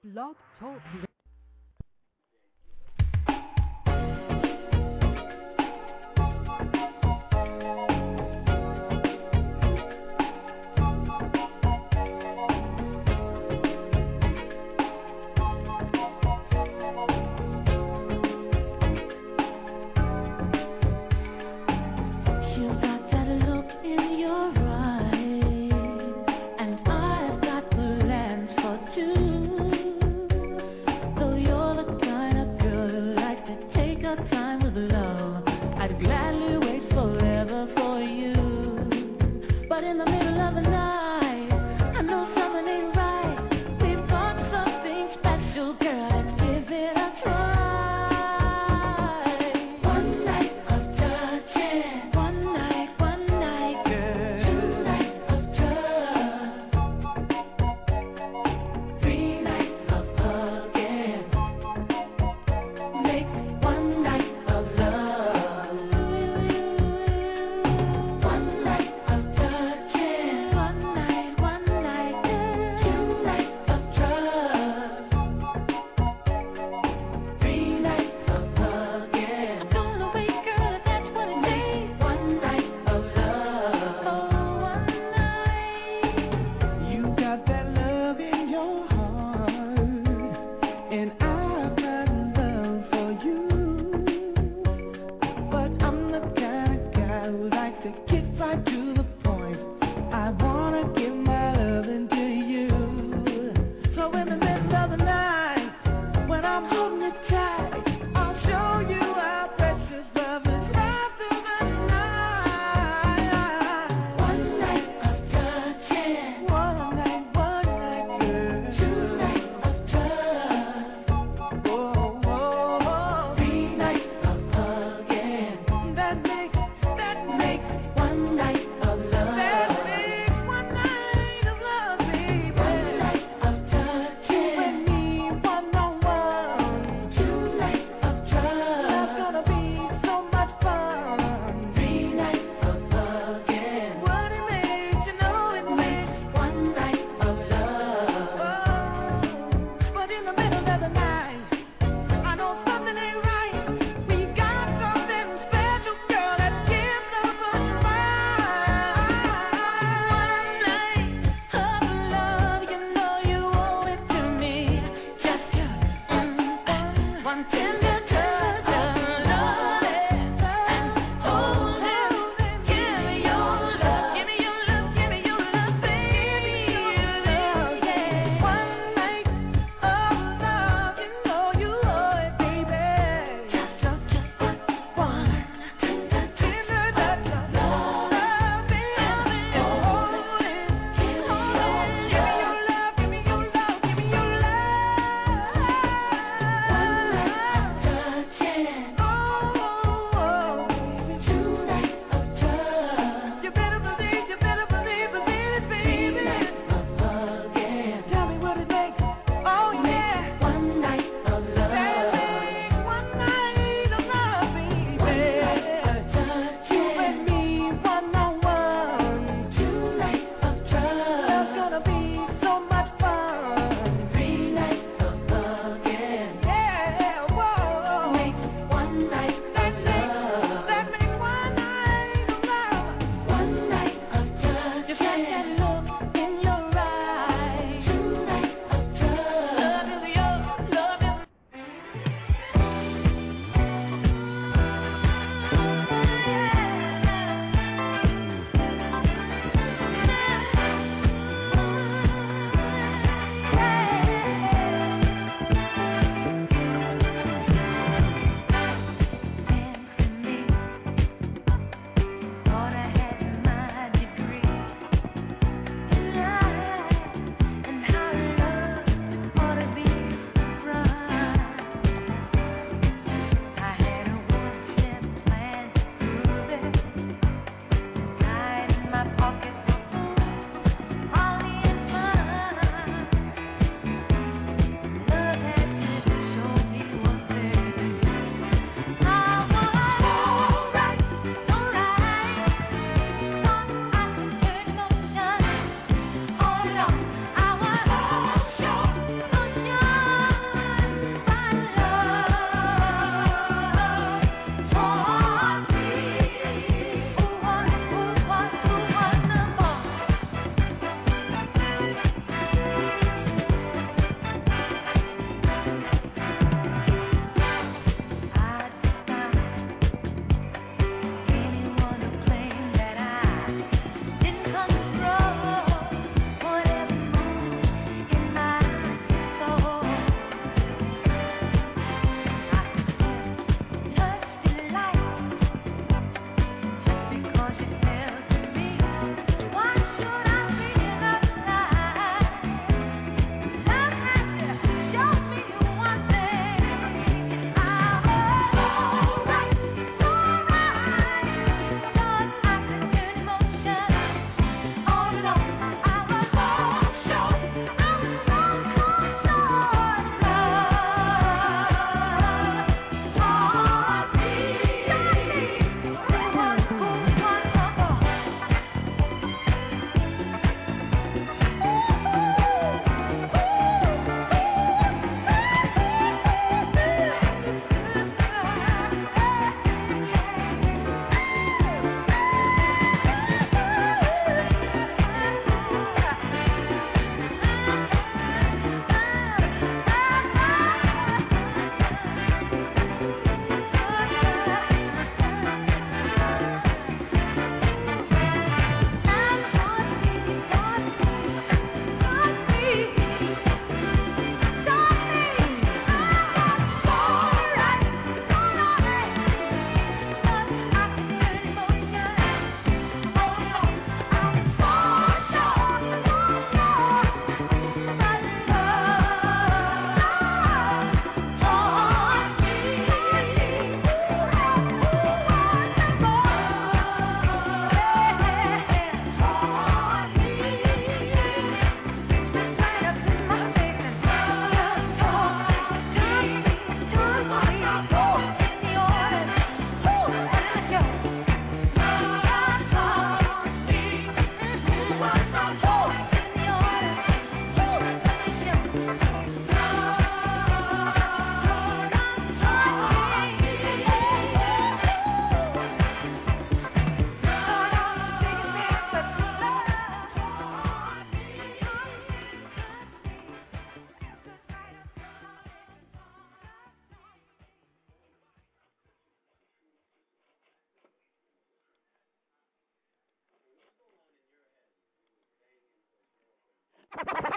Blog Talk.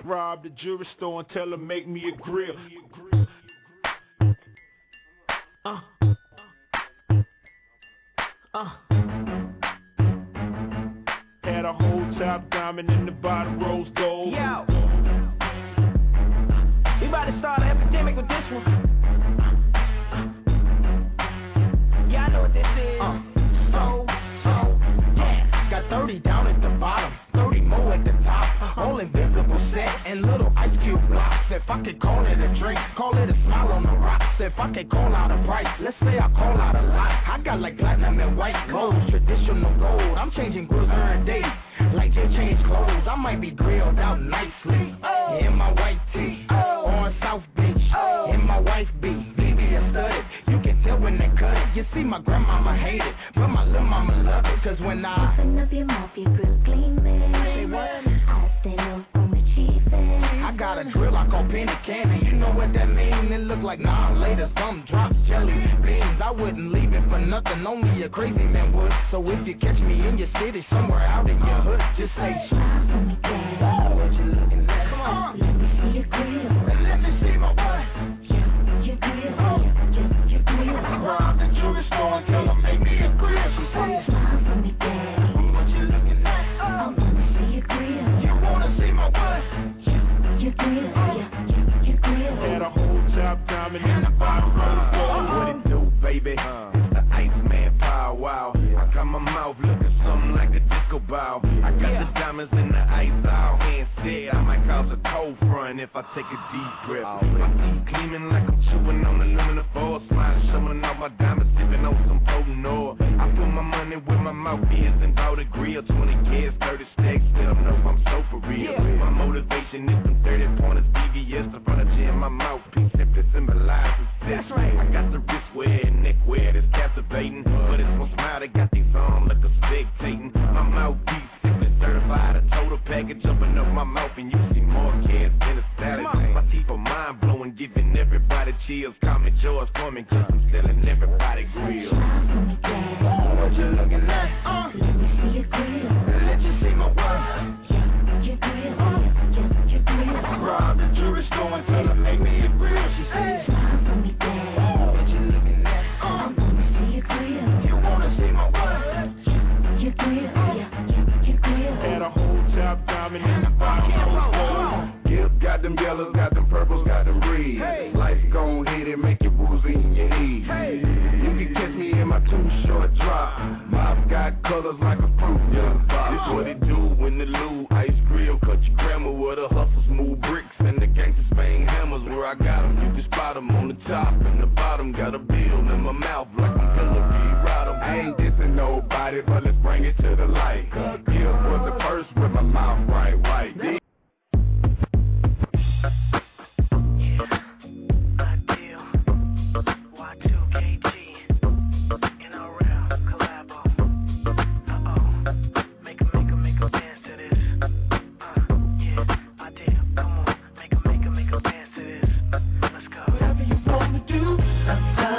rob the jewelry store and tell her make me a grill. Had a whole top diamond in the bottom rose gold. Yo, we about to start an epidemic with this one. Yeah, I know what this is. Yeah. Got 30 down at the bottom, 30 more at the top. All invisible set and little ice cube blocks. If I could call it a drink, call it a smile on the rocks. If I could call out a price, let's say I call out a lot. I got like platinum and white gold, traditional gold. I'm changing grills every day, like Jay changed clothes. I might be grilled out nicely in my white tee on South Beach in my wife beat. BB studded, you can tell when they cut it. You see my grandmama hate it, but my little mama love it. Cause when I open up your mouth, your grill gleaming. Say what? I stay low from the chief. I got a drill I call penny candy. You know what that mean? It look like later some drops, jelly beans. I wouldn't leave it for nothing, only a crazy man would. So if you catch me in your city, somewhere out in your hood, just say smile for me, daddy. What you looking at? Come on, let me see your grill. Let me see my butt. Your grill, your grill. Rob the jewelry store and tell her make me a grill. She says smile for me, daddy. What you looking at? I wanna see your grill. You wanna see my butt? Your grill, your grill. Had a whole top diamond in the bottom rose gold. What it do, baby? It's the Iceman Power Wow. I got my mouth looking something like a disco ball. I got the diamonds in the ice all hand said. I might cause a cold front if I take a deep breath. My teeth gleaming like I'm chewing on aluminum foil. Smiling, showing off my diamonds, sipping on some potent oil. I put my money where my mouth is and bought a grill. 20 kids, 30 stacks, still know I'm so for real. My motivation is some 30-pointers, BVS, the furniture in my mouthpiece simply symbolizes success. That's right. I got the wrist wear and neck wear that's captivating, but it's one smile that got these arms like a spectating. My mouthpiece simply certified, a total package jumping up my mouth, and you see more kids than a salad. My teeth are mind blowing, giving everybody chills. Call me George Foreman, 'cause I'm selling everybody grills. What you looking at? Let me see your grill. Let you see my work. Your grill, your grill. Rob the jewelry store and tell her make me a grill. She says Smile for me, daddy. what you looking at? I wanna see your grill. You wanna see my work? Your grill, your grill. Had a whole top diamond in the bottom rose gold. Yep, got them yellows, got them purples, got them reds. Hey. Lights gon' hit it, make you woozy in your head. Hey. You can catch me in my too short drop. Mouth got colors like a fruit. This what it do when the Lou ice grill cut your grandma with a hustle smooth bricks and the gangsters bang hammers. Where I got 'em, you can spot 'em on the top and the bottom. Got a bill in my mouth like I'm Hillary Rodham. I ain't dissing nobody, but let's bring it to the light. Gift was the first with my mouth right white.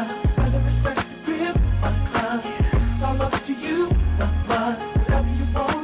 Whatever you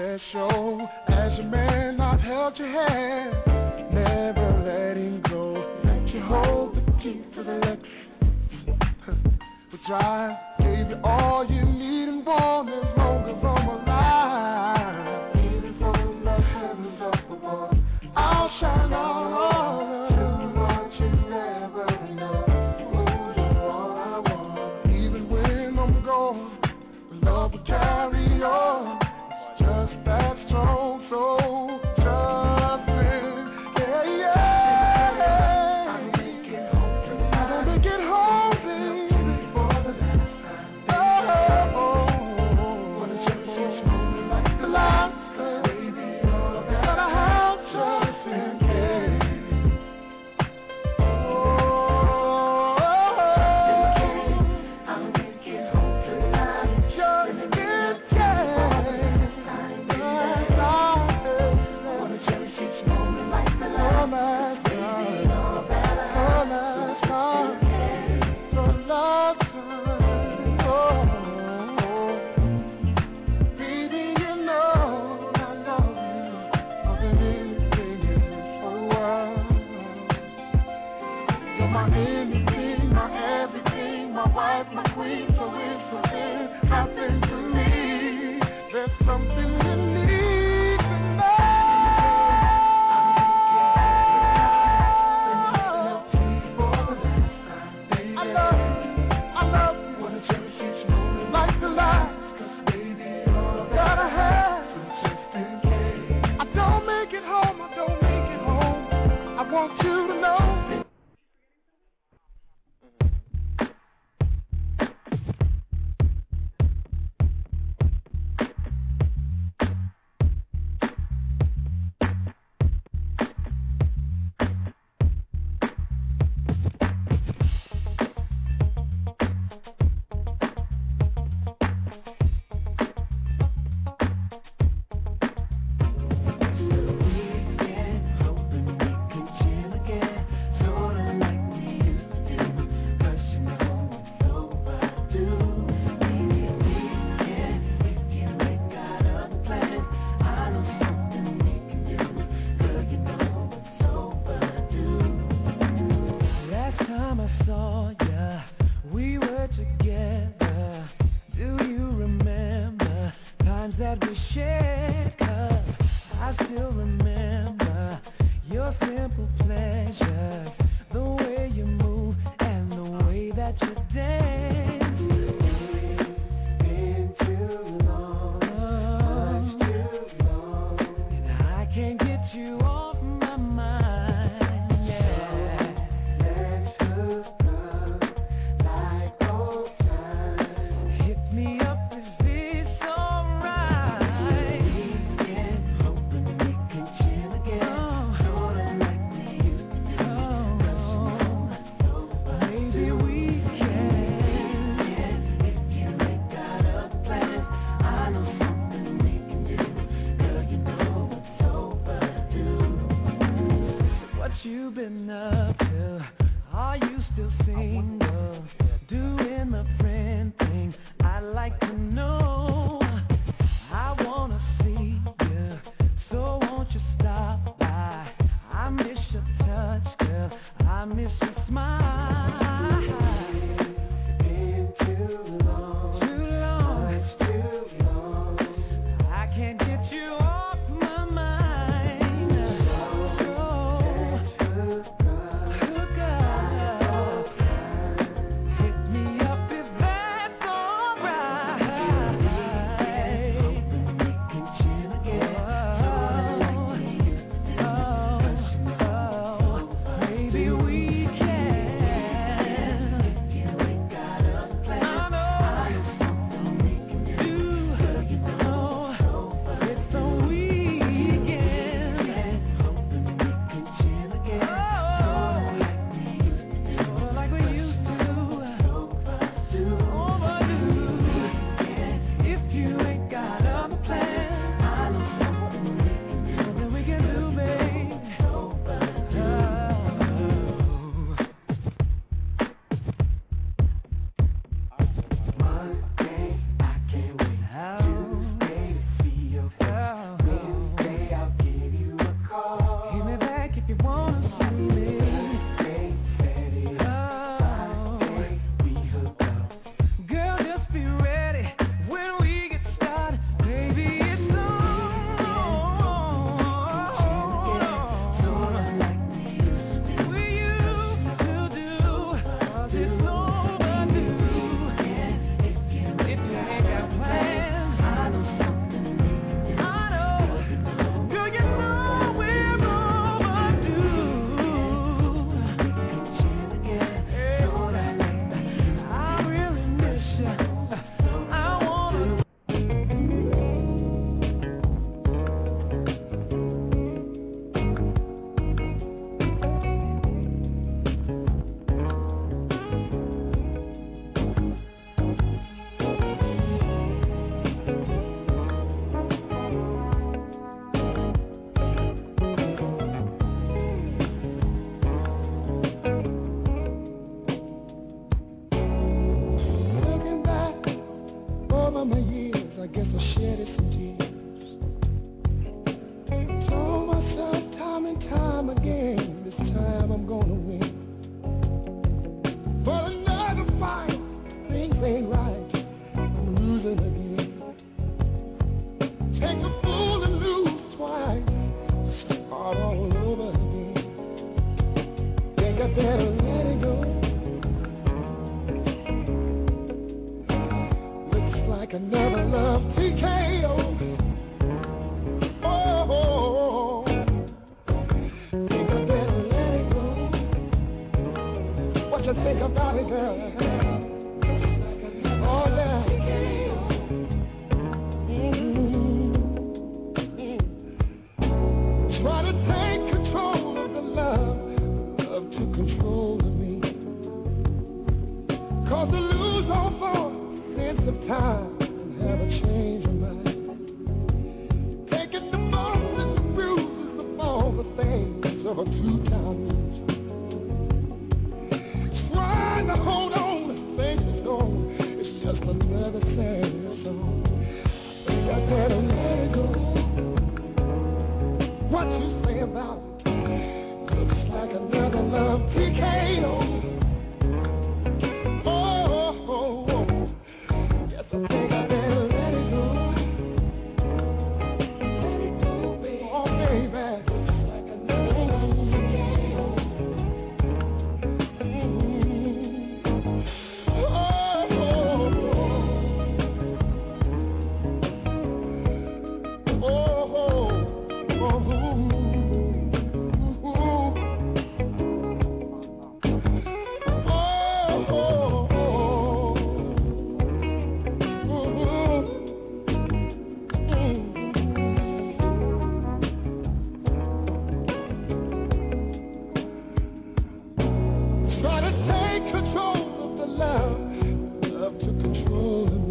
special. As your man, I've held your hand, never letting go. Let you hold the key to the Lexus. We drive, gave you all you need and want as long as I'm alive. Even from the heavens up above, I'll shine all over. Tell you what you never know. Oh, you're all I want. Even when I'm gone, the love will carry on. It's just that strong, so trust me. Yeah, yeah. I don't make it home, baby. My anything, my everything, my wife, my queen, so if something happens to me, there's something you need to know. I love you, wanna cherish each moment like the last, 'cause baby, all that I have, just in case. I don't make it home, I want you to know. Me up, is this alright? of my years, I guess I shedded some tears. Told myself time and time again, this time I'm gonna win. But another fight, things ain't right, I'm losing again. Take a fool and lose twice, start all over again. Think I better let it go. Looks like another love TKO. Oh, think I better let it go. What you think about it, girl? Oh, yeah. Try to take control of the love to control of me. Cause to lose all thought, sense of time, and have a change of mind. Taking the bumps and the bruises of all the things of a two-time loser. Trying to hold on, things is gone. It's just another sad song. I think I better let it go. What you say about it? Looks like another love TKO. Oh, guess I think I better let it go. Let it go, baby. Oh, baby. Looks like another love TKO. Try to take control of the love to control me.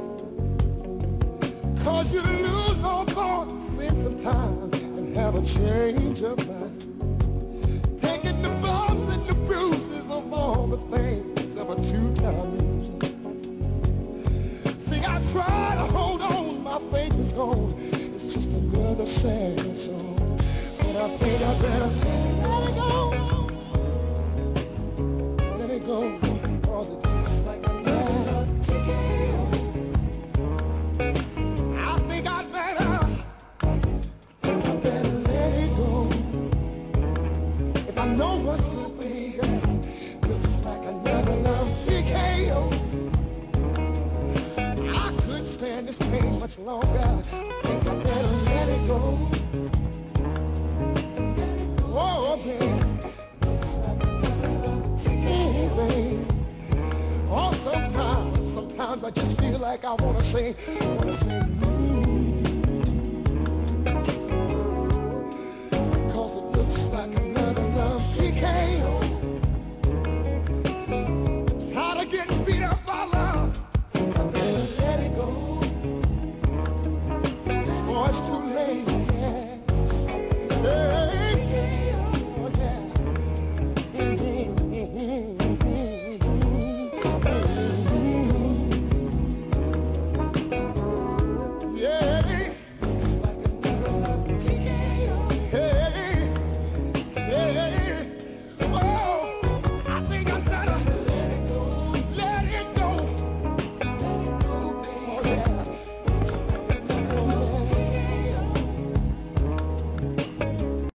Cause you lose all thought, sense of time, and have a change of mind. Taking the bumps and the bruises of all the things of a two-time loser. See, I try to hold on, my faith is gone. It's just another sad song. But I think I better let it go. Let it go. Cause it's just like another TKO. I think I better let it go. If I know what's to be, looks like another love TKO. I couldn't stand this pain much longer. I think I better let it go. Oh, baby. Baby. Oh, sometimes I just feel like I wanna say no.